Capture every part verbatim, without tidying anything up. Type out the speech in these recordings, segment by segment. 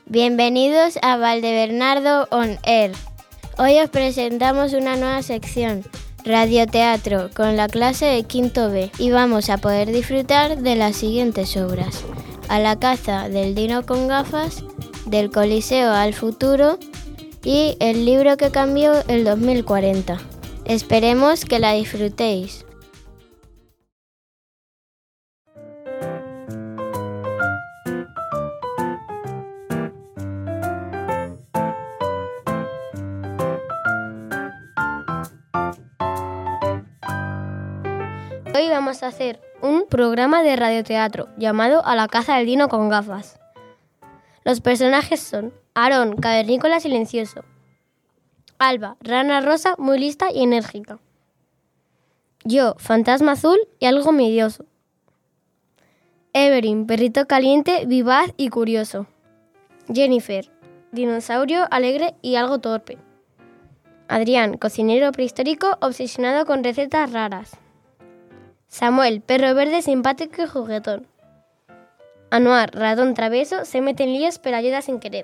Bienvenidos a Valdebernardo On Air. Hoy os presentamos una nueva sección, Radioteatro, con la clase de quinto B, y vamos a poder disfrutar de las siguientes obras: A la caza del dino con gafas, Del Coliseo al futuro y El libro que cambió el dos mil cuarenta. Esperemos que la disfrutéis. Hoy vamos a hacer un programa de radioteatro llamado A la caza del dino con gafas. Los personajes son Aarón, cavernícola silencioso; Alba, rana rosa, muy lista y enérgica; yo, fantasma azul y algo midioso; Everin, perrito caliente, vivaz y curioso; Jennifer, dinosaurio alegre y algo torpe; Adrián, cocinero prehistórico obsesionado con recetas raras; Samuel, perro verde simpático y juguetón; Anuar, ratón travieso, se mete en líos pero ayuda sin querer.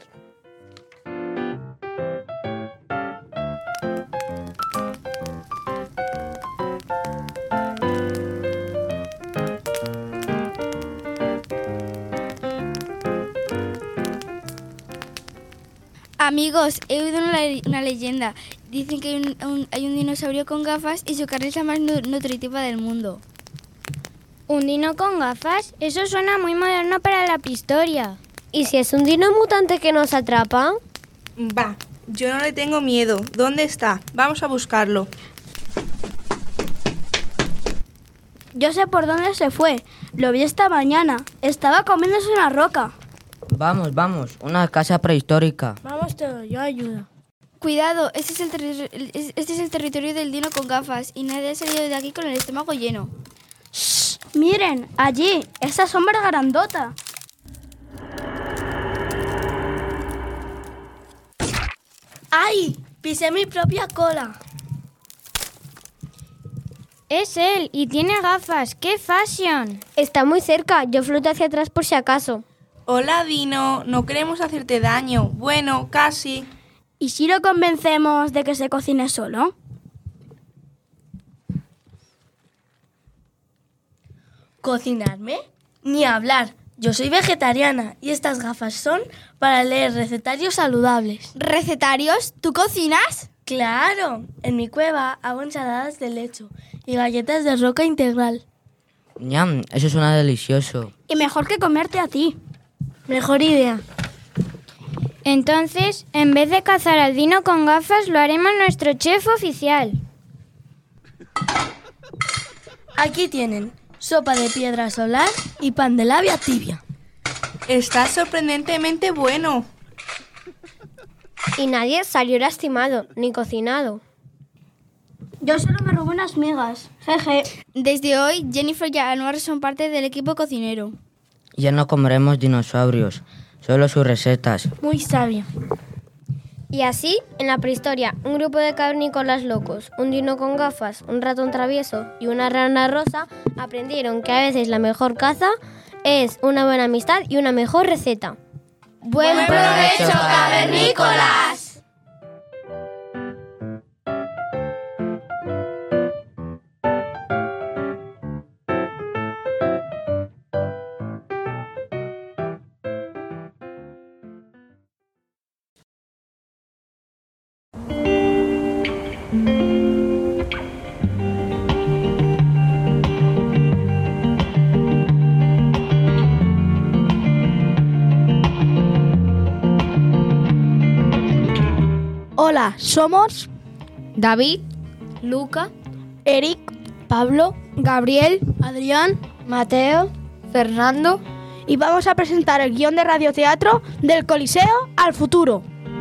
Amigos, he oído una, una leyenda. Dicen que hay un, un, hay un dinosaurio con gafas y su carne es la más nu- nutritiva del mundo. ¿Un dino con gafas? Eso suena muy moderno para la prehistoria. ¿Y si es un dino mutante que nos atrapa? Va, yo no le tengo miedo. ¿Dónde está? Vamos a buscarlo. Yo sé por dónde se fue. Lo vi esta mañana. Estaba comiéndose una roca. Vamos, vamos, una casa prehistórica. Vamos todos, yo ayudo. Cuidado, este es, el terri- este es el territorio del dino con gafas y nadie ha salido de aquí con el estómago lleno. ¡Shh! Miren, allí, esa sombra grandota. ¡Ay! Pisé mi propia cola. Es él y tiene gafas. ¡Qué fashion! Está muy cerca, yo floto hacia atrás por si acaso. Hola, Dino, no queremos hacerte daño. Bueno, casi. ¿Y si lo convencemos de que se cocine solo? ¿Cocinarme? Ni hablar. Yo soy vegetariana y estas gafas son para leer recetarios saludables. ¿Recetarios? ¿Tú cocinas? ¡Claro! En mi cueva hago ensaladas de lecho y galletas de roca integral. Ñam, eso suena delicioso. Y mejor que comerte a ti. Mejor idea. Entonces, en vez de cazar al dino con gafas, lo haremos nuestro chef oficial. Aquí tienen sopa de piedra solar y pan de labia tibia. Está sorprendentemente bueno. Y nadie salió lastimado, ni cocinado. Yo solo me robé unas migas. Jeje. Desde hoy, Jennifer y Anuar son parte del equipo cocinero. Ya no comeremos dinosaurios, solo sus recetas. Muy sabio. Y así, en la prehistoria, un grupo de cavernícolas locos, un dino con gafas, un ratón travieso y una rana rosa aprendieron que a veces la mejor caza es una buena amistad y una mejor receta. ¡Buen provecho, cavernícolas! Hola, somos David, Luca, Eric, Pablo, Gabriel, Adrián, Mateo, Fernando y vamos a presentar el guión de radioteatro Del Coliseo al futuro.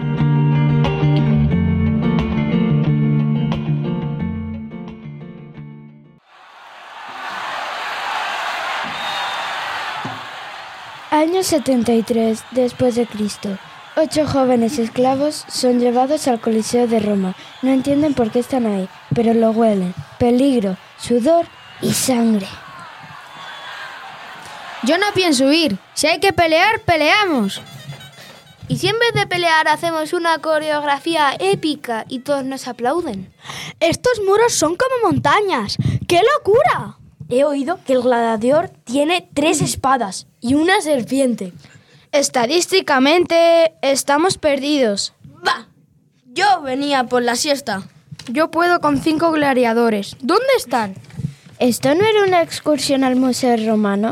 Año setenta y tres después de Cristo. Ocho jóvenes esclavos son llevados al Coliseo de Roma. No entienden por qué están ahí, pero lo huelen. Peligro, sudor y sangre. Yo no pienso ir. Si hay que pelear, peleamos. ¿Y si en vez de pelear hacemos una coreografía épica y todos nos aplauden? Estos muros son como montañas. ¡Qué locura! He oído que el gladiador tiene tres espadas y una serpiente. Estadísticamente, estamos perdidos. ¡Bah! Yo venía por la siesta. Yo puedo con cinco gladiadores. ¿Dónde están? ¿Esto no era una excursión al Museo Romano?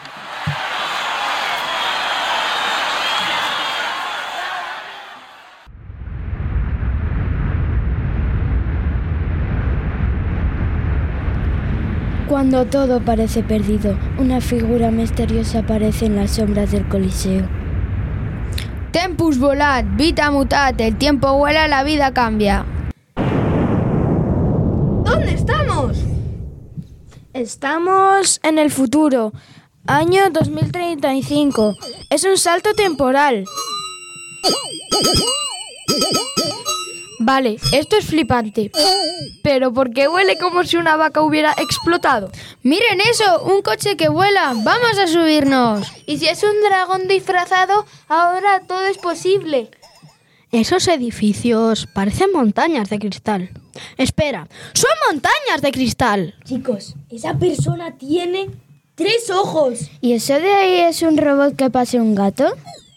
Cuando todo parece perdido, una figura misteriosa aparece en las sombras del Coliseo. Tempus volat, vita mutat, el tiempo vuela, la vida cambia. ¿Dónde estamos? Estamos en el futuro, año dos mil treinta y cinco. Es un salto temporal. Vale, esto es flipante. Pero ¿por qué huele como si una vaca hubiera explotado? ¡Miren eso! ¡Un coche que vuela! ¡Vamos a subirnos! Y si es un dragón disfrazado, ahora todo es posible. Esos edificios parecen montañas de cristal. Espera, son montañas de cristal. Chicos, esa persona tiene tres ojos. ¿Y eso de ahí es un robot que pase un gato?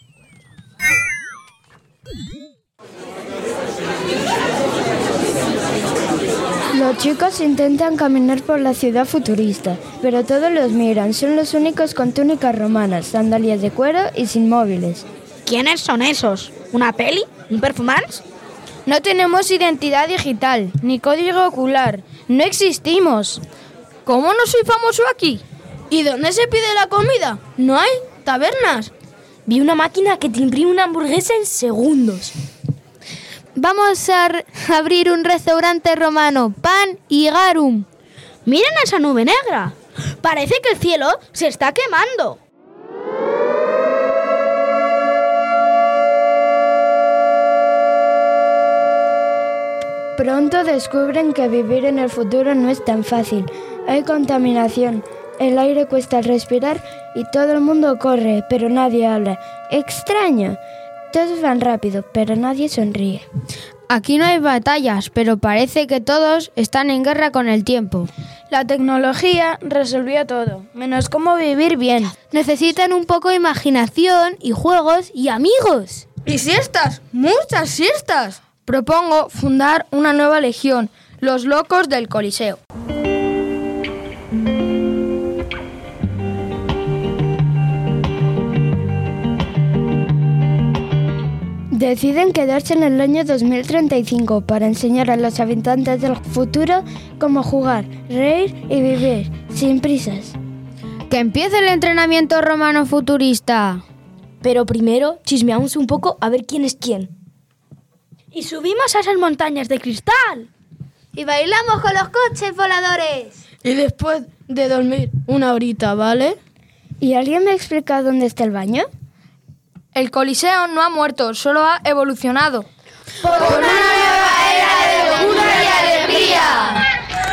Los chicos intentan caminar por la ciudad futurista, pero todos los miran. Son los únicos con túnicas romanas, sandalias de cuero y sin móviles. ¿Quiénes son esos? ¿Una peli? ¿Un performance? No tenemos identidad digital, ni código ocular. No existimos. ¿Cómo no soy famoso aquí? ¿Y dónde se pide la comida? ¿No hay tabernas? Vi una máquina que te imprime una hamburguesa en segundos. Vamos a abrir un restaurante romano, pan y garum. ¡Miren esa nube negra! Parece que el cielo se está quemando. Pronto descubren que vivir en el futuro no es tan fácil. Hay contaminación, el aire cuesta respirar y todo el mundo corre, pero nadie habla. ¡Extraño! Todos van rápido, pero nadie sonríe. Aquí no hay batallas, pero parece que todos están en guerra con el tiempo. La tecnología resolvió todo, menos cómo vivir bien. Necesitan un poco de imaginación y juegos y amigos. Y siestas, muchas siestas. Propongo fundar una nueva legión, los locos del Coliseo. Deciden quedarse en el año dos mil treinta y cinco para enseñar a los habitantes del futuro cómo jugar, reír y vivir, sin prisas. ¡Que empiece el entrenamiento romano futurista! Pero primero chismeamos un poco a ver quién es quién. Y subimos a esas montañas de cristal. Y bailamos con los coches voladores. Y después de dormir una horita, ¿vale? ¿Y alguien me explica dónde está el baño? El Coliseo no ha muerto, solo ha evolucionado. ¡Por una nueva era de locura y alegría!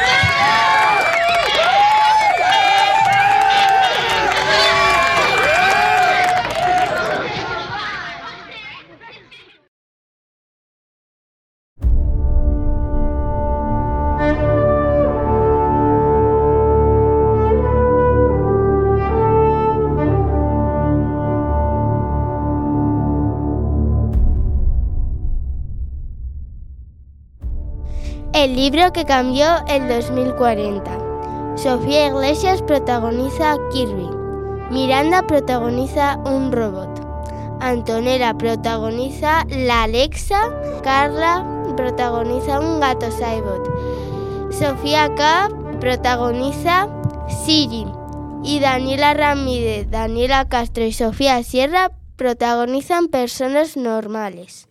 El libro que cambió el dos mil cuarenta. Sofía Iglesias protagoniza a Kirby. Miranda protagoniza un robot. Antonella protagoniza la Alexa. Carla protagoniza un gato Cybot. Sofía K protagoniza Siri. Y Daniela Ramírez, Daniela Castro y Sofía Sierra protagonizan personas normales.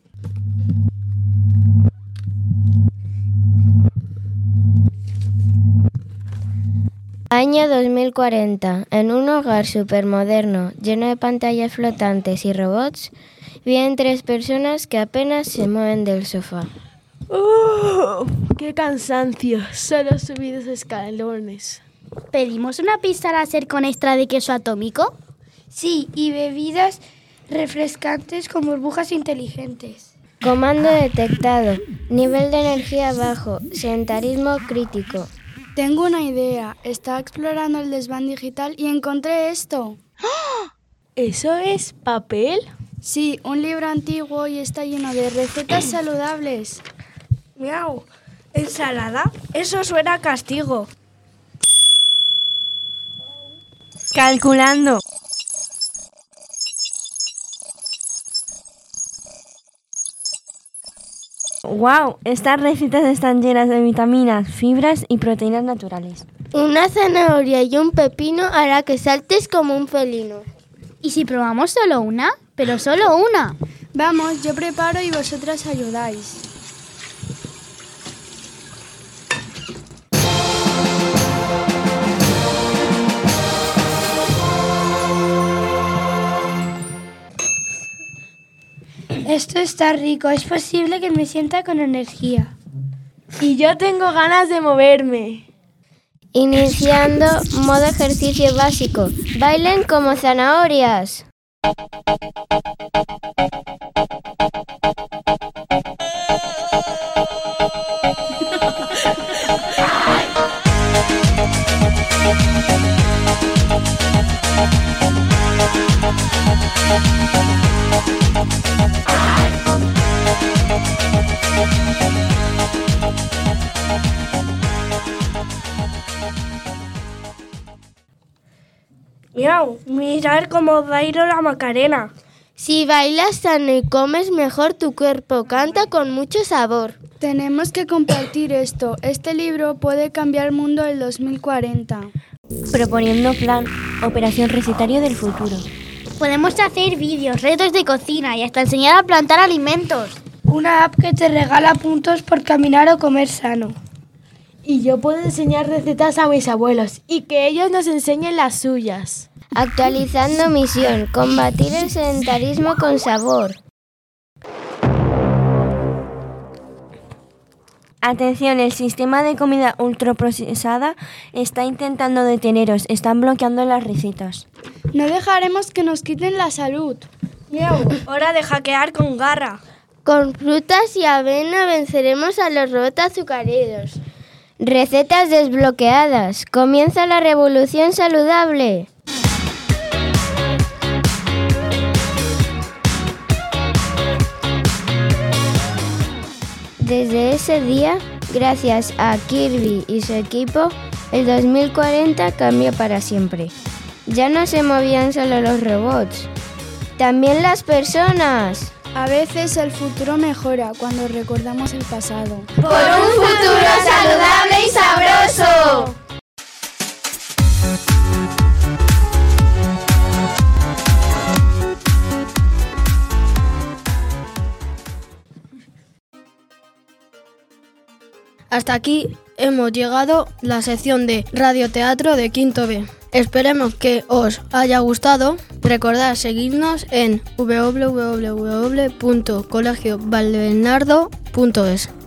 Año dos mil cuarenta. En un hogar supermoderno, lleno de pantallas flotantes y robots, viven tres personas que apenas se mueven del sofá. ¡Oh! ¡Qué cansancio! Solo subí dos escalones. ¿Pedimos una pizza láser con extra de queso atómico? Sí, y bebidas Refrescantes con burbujas inteligentes. Comando detectado. Nivel de energía bajo. Sedentarismo crítico. Tengo una idea. Estaba explorando el desván digital y encontré esto. ¿Eso es papel? Sí, un libro antiguo y está lleno de recetas saludables. Miau. ¿Ensalada? Eso suena a castigo. Calculando. ¡Wow! Estas recetas están llenas de vitaminas, fibras y proteínas naturales. Una zanahoria y un pepino hará que saltes como un felino. ¿Y si probamos solo una? Pero solo una. Vamos, yo preparo y vosotras ayudáis. Esto está rico, es posible que me sienta con energía. Y yo tengo ganas de moverme. Iniciando modo ejercicio básico. Bailen como zanahorias. Miau, mirar cómo bailo la Macarena. Si bailas sano y comes mejor, tu cuerpo canta con mucho sabor. Tenemos que compartir esto. Este libro puede cambiar el mundo del dos mil cuarenta. Proponiendo plan, operación recetario del futuro. Podemos hacer vídeos, retos de cocina y hasta enseñar a plantar alimentos. Una app que te regala puntos por caminar o comer sano. Y yo puedo enseñar recetas a mis abuelos y que ellos nos enseñen las suyas. Actualizando misión. Combatir el sedentarismo con sabor. Atención, el sistema de comida ultraprocesada está intentando deteneros. Están bloqueando las recetas. No dejaremos que nos quiten la salud. Miau, hora de hackear con garra. Con frutas y avena venceremos a los robots azucareros. Recetas desbloqueadas. Comienza la revolución saludable. Desde ese día, gracias a Kirby y su equipo, el dos mil cuarenta cambió para siempre. Ya no se movían solo los robots, también las personas. A veces el futuro mejora cuando recordamos el pasado. ¡Por un futuro saludable y sabroso! Hasta aquí hemos llegado la sección de radioteatro de Quinto B. Esperemos que os haya gustado. Recordad seguirnos en w w w punto colegio valdebernardo punto es.